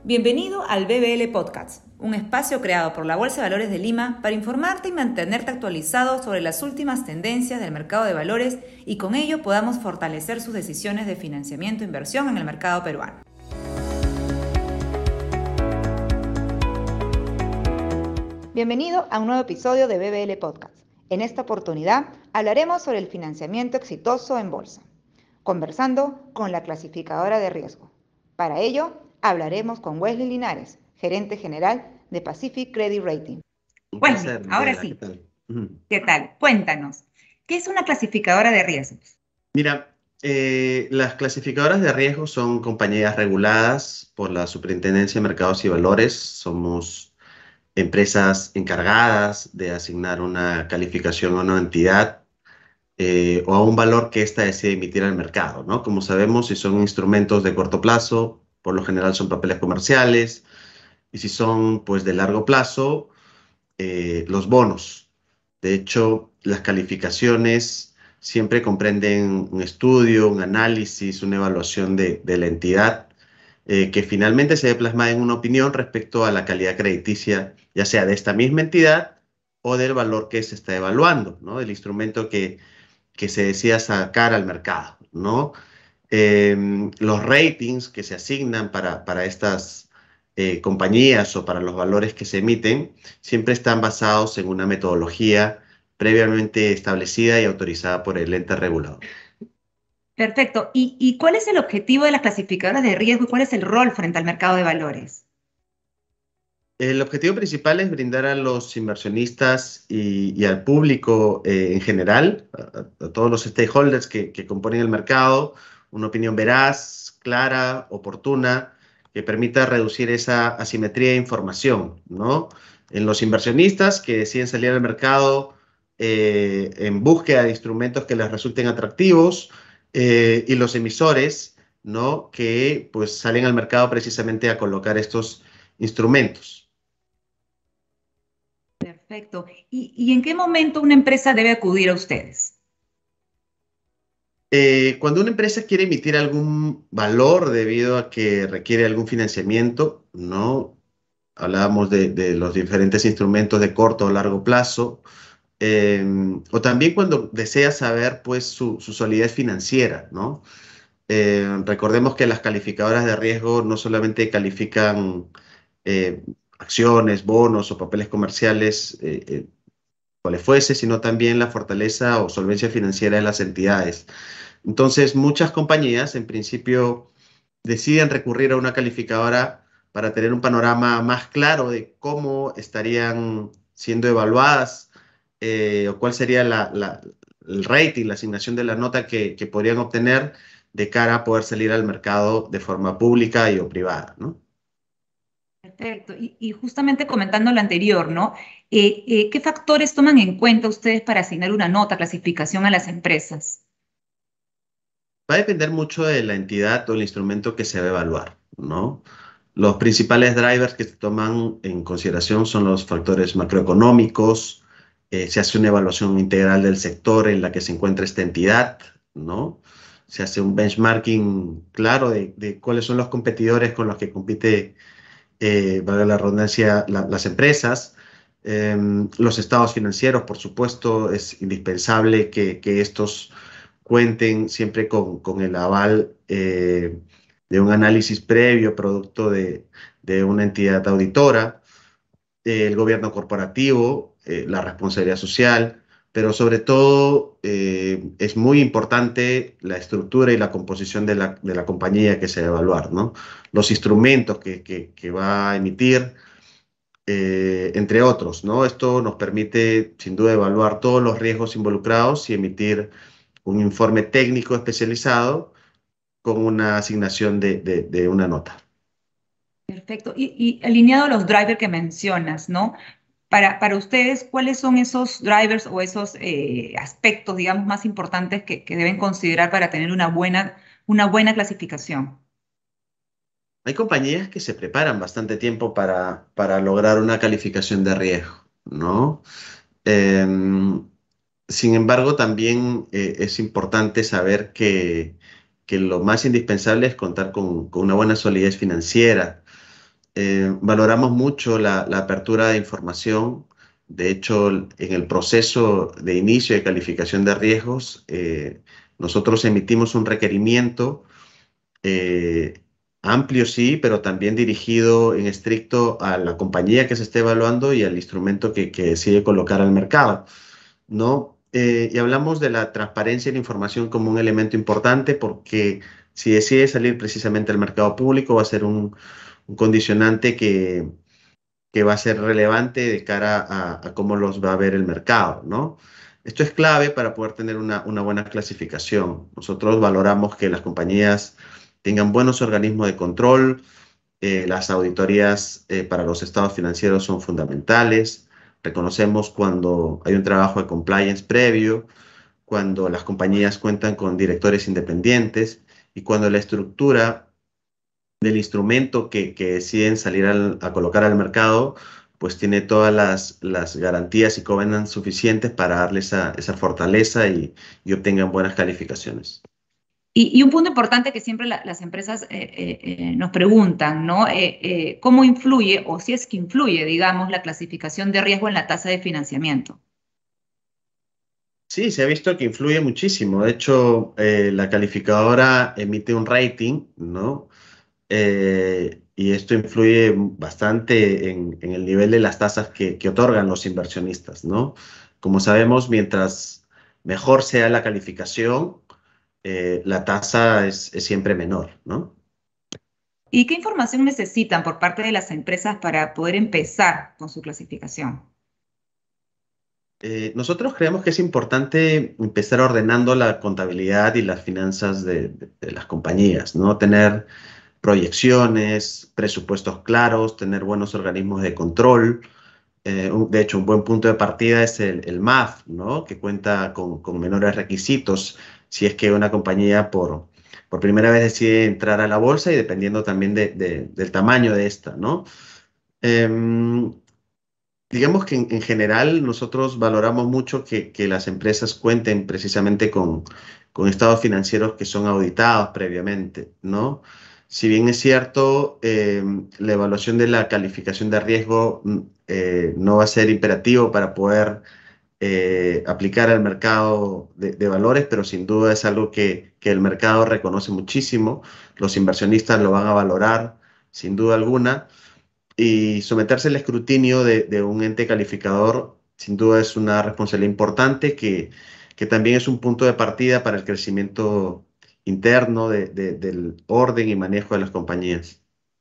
Bienvenido al BBL Podcast, un espacio creado por la Bolsa de Valores de Lima para informarte y mantenerte actualizado sobre las últimas tendencias del mercado de valores y con ello podamos fortalecer sus decisiones de financiamiento e inversión en el mercado peruano. Bienvenido a un nuevo episodio de BBL Podcast. En esta oportunidad hablaremos sobre el financiamiento exitoso en bolsa, conversando con la clasificadora de riesgo. Para ello, hablaremos con Wesley Linares, gerente general de Pacific Credit Rating. Un Wesley, placer, ahora Mariela, ¿qué sí, tal? ¿qué tal? Cuéntanos, ¿qué es una clasificadora de riesgos? Mira, las clasificadoras de riesgo son compañías reguladas por la Superintendencia de Mercados y Valores. Somos empresas encargadas de asignar una calificación a una entidad o a un valor que ésta decide emitir al mercado, ¿no? Como sabemos, si son instrumentos de corto plazo, por lo general son papeles comerciales, y si son, pues, de largo plazo, los bonos. De hecho, las calificaciones siempre comprenden un estudio, un análisis, una evaluación de la entidad que finalmente se ve plasmada en una opinión respecto a la calidad crediticia, ya sea de esta misma entidad o del valor que se está evaluando, ¿no? El instrumento que se decida sacar al mercado, ¿no? Los ratings que se asignan para estas compañías o para los valores que se emiten siempre están basados en una metodología previamente establecida y autorizada por el ente regulador. Perfecto. ¿Y cuál es el objetivo de las clasificadoras de riesgo y cuál es el rol frente al mercado de valores? El objetivo principal es brindar a los inversionistas y al público en general, a todos los stakeholders que componen el mercado, una opinión veraz, clara, oportuna, que permita reducir esa asimetría de información, ¿no? En los inversionistas que deciden salir al mercado en búsqueda de instrumentos que les resulten atractivos y los emisores, ¿no? Que pues salen al mercado precisamente a colocar estos instrumentos. Perfecto. ¿Y en qué momento una empresa debe acudir a ustedes? Cuando una empresa quiere emitir algún valor debido a que requiere algún financiamiento, ¿no? Hablábamos de los diferentes instrumentos de corto o largo plazo, o también cuando desea saber, pues, su solidez financiera, ¿no? Recordemos que las calificadoras de riesgo no solamente califican eh, acciones, bonos o papeles comerciales, cuales fuese, sino también la fortaleza o solvencia financiera de las entidades. Entonces, muchas compañías en principio deciden recurrir a una calificadora para tener un panorama más claro de cómo estarían siendo evaluadas o cuál sería el rating, la asignación de la nota que podrían obtener de cara a poder salir al mercado de forma pública y o privada, ¿no? Perfecto. Y justamente comentando lo anterior, ¿no? ¿Qué factores toman en cuenta ustedes para asignar una nota, clasificación a las empresas? Va a depender mucho de la entidad o el instrumento que se va a evaluar, ¿no? Los principales drivers que se toman en consideración son los factores macroeconómicos, se hace una evaluación integral del sector en la que se encuentra esta entidad, ¿no? Se hace un benchmarking claro de cuáles son los competidores con los que compite, valga la redundancia, las empresas. Los estados financieros, por supuesto, es indispensable que estos cuenten siempre con el aval de un análisis previo, producto de una entidad auditora, el gobierno corporativo, la responsabilidad social, pero sobre todo es muy importante la estructura y la composición de la compañía que se va a evaluar, ¿no? Los instrumentos que va a emitir, entre otros, ¿no? Esto nos permite, sin duda, evaluar todos los riesgos involucrados y emitir un informe técnico especializado con una asignación de una nota. Perfecto. Y alineado a los drivers que mencionas, ¿no? Para ustedes, ¿cuáles son esos drivers o esos aspectos, digamos, más importantes que deben considerar para tener una buena clasificación? Hay compañías que se preparan bastante tiempo para lograr una calificación de riesgo, ¿no? Em, Sin embargo, también es importante saber que lo más indispensable es contar con una buena solidez financiera. Valoramos mucho la apertura de información. De hecho, en el proceso de inicio de calificación de riesgos, nosotros emitimos un requerimiento eh, amplio, sí, pero también dirigido en estricto a la compañía que se esté evaluando y al instrumento que decide colocar al mercado, ¿no? Y hablamos de la transparencia y la información como un elemento importante porque si decide salir precisamente al mercado público va a ser un condicionante que va a ser relevante de cara a cómo los va a ver el mercado, ¿no? Esto es clave para poder tener una buena clasificación. Nosotros valoramos que las compañías tengan buenos organismos de control, las auditorías para los estados financieros son fundamentales. Reconocemos cuando hay un trabajo de compliance previo, cuando las compañías cuentan con directores independientes y cuando la estructura del instrumento que deciden salir a colocar al mercado, pues tiene todas las garantías y covenants suficientes para darle esa fortaleza y obtengan buenas calificaciones. Y un punto importante que siempre las empresas nos preguntan, ¿no? ¿Cómo influye, o si es que influye, digamos, la clasificación de riesgo en la tasa de financiamiento? Sí, se ha visto que influye muchísimo. De hecho, la calificadora emite un rating, ¿no? Y esto influye bastante en el nivel de las tasas que otorgan los inversionistas, ¿no? Como sabemos, mientras mejor sea la calificación, la tasa es siempre menor, ¿no? ¿Y qué información necesitan por parte de las empresas para poder empezar con su clasificación? Nosotros creemos que es importante empezar ordenando la contabilidad y las finanzas de las compañías, ¿no? Tener proyecciones, presupuestos claros, tener buenos organismos de control. De hecho, un buen punto de partida es el MAF, ¿no? Que cuenta con menores requisitos si es que una compañía por primera vez decide entrar a la bolsa y dependiendo también del tamaño de esta, ¿no? Em, digamos que en general nosotros valoramos mucho que las empresas cuenten precisamente con estados financieros que son auditados previamente, ¿no? Si bien es cierto, la evaluación de la calificación de riesgo no va a ser imperativo para poder aplicar al mercado de valores, pero sin duda es algo que el mercado reconoce muchísimo, los inversionistas lo van a valorar sin duda alguna y someterse al escrutinio de un ente calificador sin duda es una responsabilidad importante que también es un punto de partida para el crecimiento interno del orden y manejo de las compañías.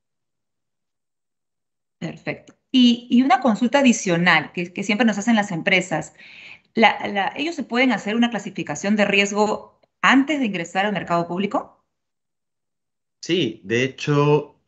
Perfecto. Y una consulta adicional que siempre nos hacen las empresas. ¿Ellos se pueden hacer una clasificación de riesgo antes de ingresar al mercado público? Sí, de hecho,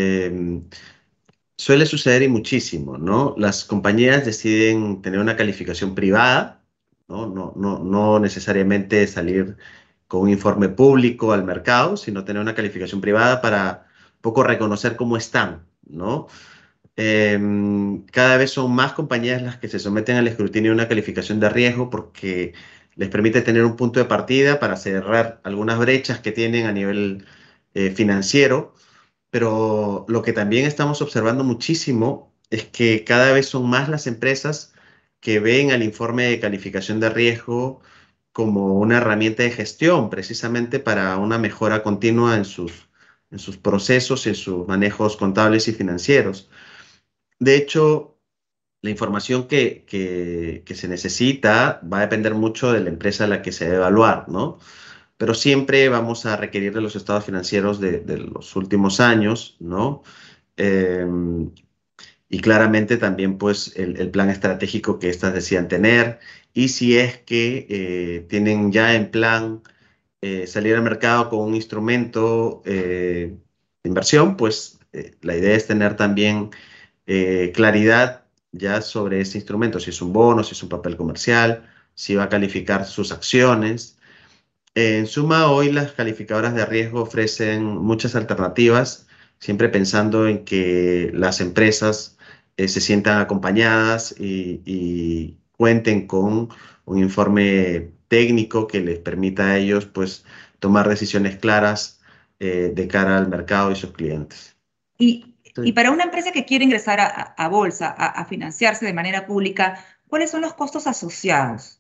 suele suceder y muchísimo, ¿no? Las compañías deciden tener una calificación privada, ¿no? No necesariamente salir con un informe público al mercado, sino tener una calificación privada para poco reconocer cómo están, ¿no? Cada vez son más compañías las que se someten al escrutinio de una calificación de riesgo porque les permite tener un punto de partida para cerrar algunas brechas que tienen a nivel financiero, pero lo que también estamos observando muchísimo es que cada vez son más las empresas que ven al informe de calificación de riesgo como una herramienta de gestión, precisamente para una mejora continua en sus procesos y en sus manejos contables y financieros. De hecho, la información que se necesita va a depender mucho de la empresa a la que se debe evaluar, ¿no? Pero siempre vamos a requerir de los estados financieros de los últimos años, ¿no? Eh, y claramente también, pues, el plan estratégico que éstas decían tener. Y si es que tienen ya en plan salir al mercado con un instrumento de inversión, pues la idea es tener también claridad ya sobre ese instrumento, si es un bono, si es un papel comercial, si va a calificar sus acciones. En suma, hoy las calificadoras de riesgo ofrecen muchas alternativas, siempre pensando en que las empresas se sientan acompañadas y cuenten con un informe técnico que les permita a ellos, pues, tomar decisiones claras de cara al mercado y sus clientes. Y Y para una empresa que quiere ingresar a bolsa, a financiarse de manera pública, ¿cuáles son los costos asociados?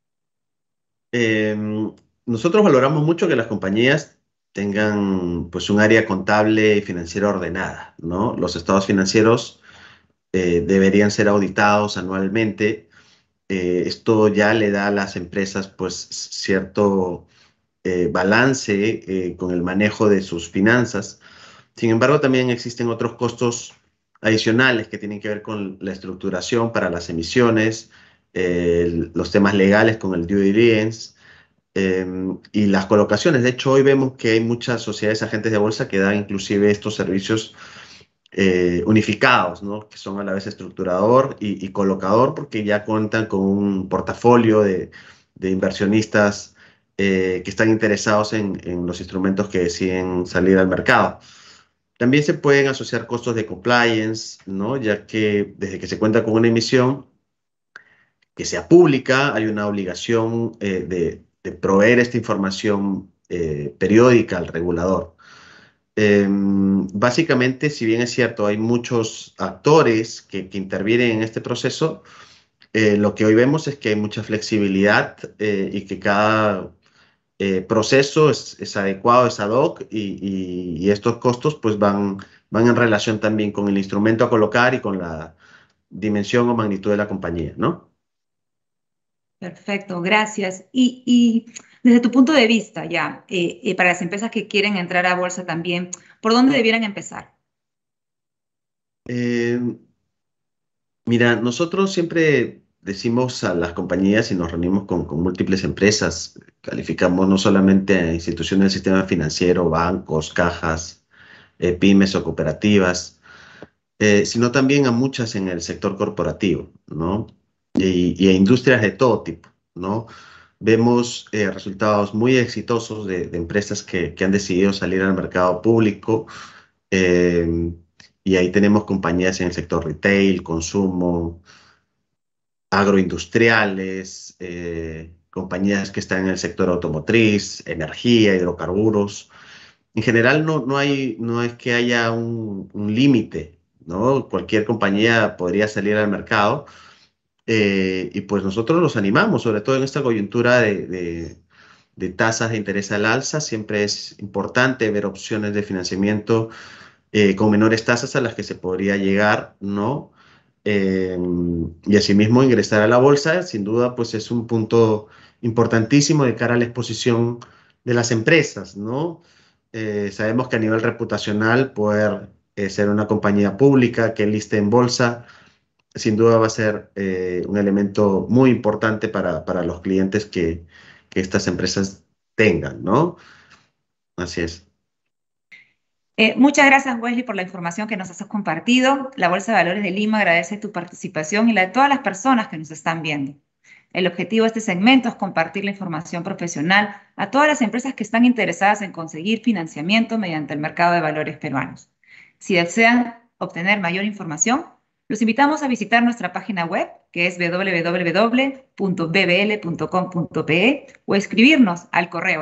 Nosotros valoramos mucho que las compañías tengan pues un área contable y financiera ordenada, ¿no? Los estados financieros deberían ser auditados anualmente. Esto ya le da a las empresas pues cierto balance con el manejo de sus finanzas. Sin embargo, también existen otros costos adicionales que tienen que ver con la estructuración para las emisiones, los temas legales con el due diligence y las colocaciones. De hecho, hoy vemos que hay muchas sociedades agentes de bolsa que dan inclusive estos servicios unificados, ¿no? Que son a la vez estructurador y colocador porque ya cuentan con un portafolio de inversionistas que están interesados en los instrumentos que deciden salir al mercado. También se pueden asociar costos de compliance, ¿no? Ya que desde que se cuenta con una emisión que sea pública, hay una obligación de proveer esta información periódica al regulador. Básicamente, si bien es cierto, hay muchos actores que intervienen en este proceso, lo que hoy vemos es que hay mucha flexibilidad y que cada proceso es adecuado, es ad hoc y estos costos pues van en relación también con el instrumento a colocar y con la dimensión o magnitud de la compañía, ¿no? Perfecto, gracias. Y desde tu punto de vista, ya, para las empresas que quieren entrar a bolsa también, ¿por dónde debieran empezar? Eh, Mira, nosotros siempre decimos a las compañías y nos reunimos con múltiples empresas, calificamos no solamente a instituciones del sistema financiero, bancos, cajas, pymes o cooperativas, sino también a muchas en el sector corporativo, ¿no? Y a industrias de todo tipo, ¿no? Vemos resultados muy exitosos de empresas que han decidido salir al mercado público eh, y ahí tenemos compañías en el sector retail, consumo, agroindustriales, compañías que están en el sector automotriz, energía, hidrocarburos. En general no es que haya un límite, ¿no? Cualquier compañía podría salir al mercado y pues nosotros los animamos, sobre todo en esta coyuntura de tasas de interés al alza, siempre es importante ver opciones de financiamiento con menores tasas a las que se podría llegar, ¿no? Y asimismo ingresar a la bolsa, sin duda, pues es un punto importantísimo de cara a la exposición de las empresas, ¿no? Sabemos que a nivel reputacional, poder ser una compañía pública que liste en bolsa, sin duda va a ser un elemento muy importante para los clientes que estas empresas tengan, ¿no? Así es. Muchas gracias, Wesley, por la información que nos has compartido. La Bolsa de Valores de Lima agradece tu participación y la de todas las personas que nos están viendo. El objetivo de este segmento es compartir la información profesional a todas las empresas que están interesadas en conseguir financiamiento mediante el mercado de valores peruanos. Si desean obtener mayor información, los invitamos a visitar nuestra página web, que es www.bbl.com.pe o escribirnos al correo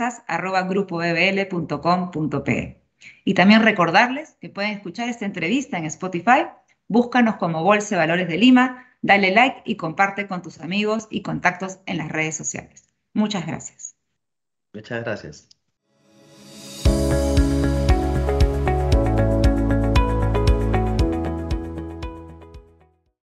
empresas@grupobbl.com.pe. Y también recordarles que pueden escuchar esta entrevista en Spotify. Búscanos como Bolsa de Valores de Lima, dale like y comparte con tus amigos y contactos en las redes sociales. Muchas gracias. Muchas gracias.